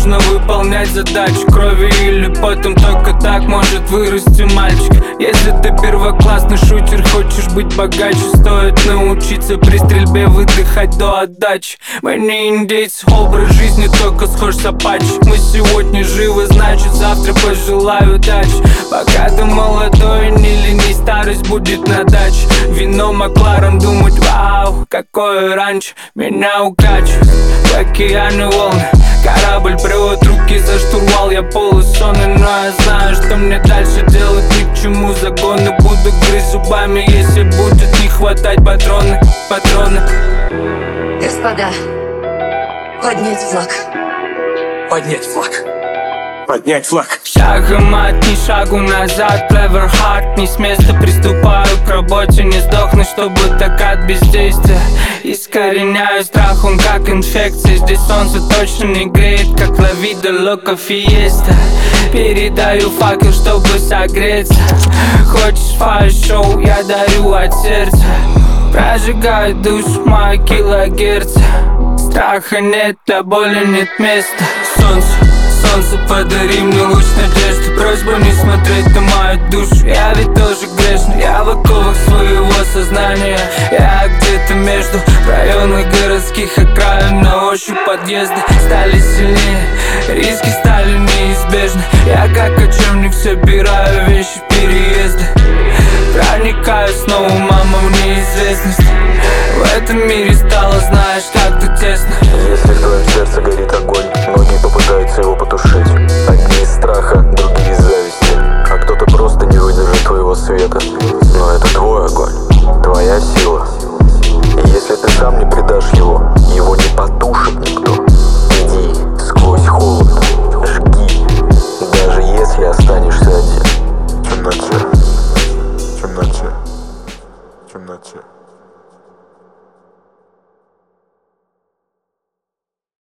нужно выполнять задачи крови или потом, только так может вырасти мальчик. Если ты первоклассный шутер, хочешь быть богаче, стоит научиться при стрельбе выдыхать до отдачи. Мы не индейцы, образ жизни только схож с апачи. Мы сегодня живы, значит завтра пожелаю удачи. Пока ты молодой, не лени, старость будет на даче. Вино Макларен, думать, вау, какое раньше. Меня укачивает в океаны волны. Корабль приводит руки за штурвал, я полусонный, но я знаю, что мне дальше делать ни к чему. Загоны буду грызть зубами, если будет не хватать патроны. Господа, поднять флаг. Поднять флаг. Поднять флаг. Шаг и мать, ни шагу назад, clever heart. Не с места приступаю к работе, не сдохну, чтобы так от бездействия. Искореняю страх, он как инфекция. Здесь солнце точно не греет, как La Vida Loca Fiesta. Передаю факел, чтобы согреться. Хочешь фаер-шоу, я дарю от сердца. Прожигает душу мои килогерцы. Страха нет, для боли нет места. Солнце, подари мне луч надежды. Просьба не смотреть на мою душу. Я ведь тоже грешный, я в оковах своего сознания. Я где-то между районных городских окраин. На ощупь подъезды стали сильнее, риски стали неизбежны. Я как кочевник собираю вещи, переезды. Проникаю снова, мама, в неизвестность. В этом мире стало, знаешь, как-то тесно. Если в твоем сердце горит огонь, многие попытаются его потушить. Одни из страха, другие из зависти, а кто-то просто не выдержит твоего света. Но это твой огонь, твоя сила. И если ты сам не предашь его не потушит никто. Иди сквозь холод, жги, даже если останешься один. Темноте.